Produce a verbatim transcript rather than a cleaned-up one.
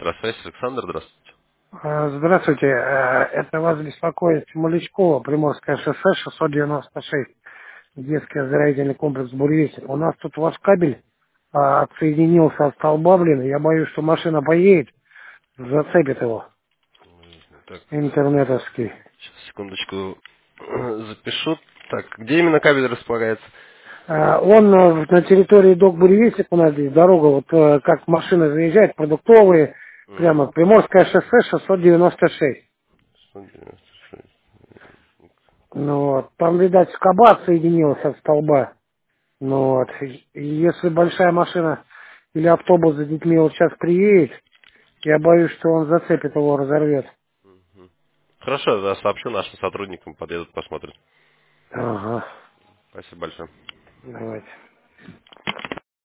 Здравствуйте, Александр, здравствуйте. А, Здравствуйте, э, это вас беспокоит Маличкова, Приморское шоссе шестьсот девяносто шесть, детский оздоровительный комплекс «Буревестник». У нас тут ваш кабель а, отсоединился от столба, блин, я боюсь, что машина поедет, зацепит его, Так, интернетовский. сейчас, секундочку, запишу. Так, где именно кабель располагается? А, Он э, на территории док «Буревестник», у нас здесь дорога, вот э, как машина заезжает, продуктовые, Угу. прямо Приморское шоссе шестьсот девяносто шесть. сто девяносто шесть. Ну вот, там, видать, скоба отсоединилась от столба. Ну вот, Угу. и и если большая машина или автобус за детьми вот сейчас приедет, я боюсь, что он зацепит его, разорвет. Хорошо, да, сообщу нашим сотрудникам, подъедут, посмотрят. Ага, Спасибо большое. давайте.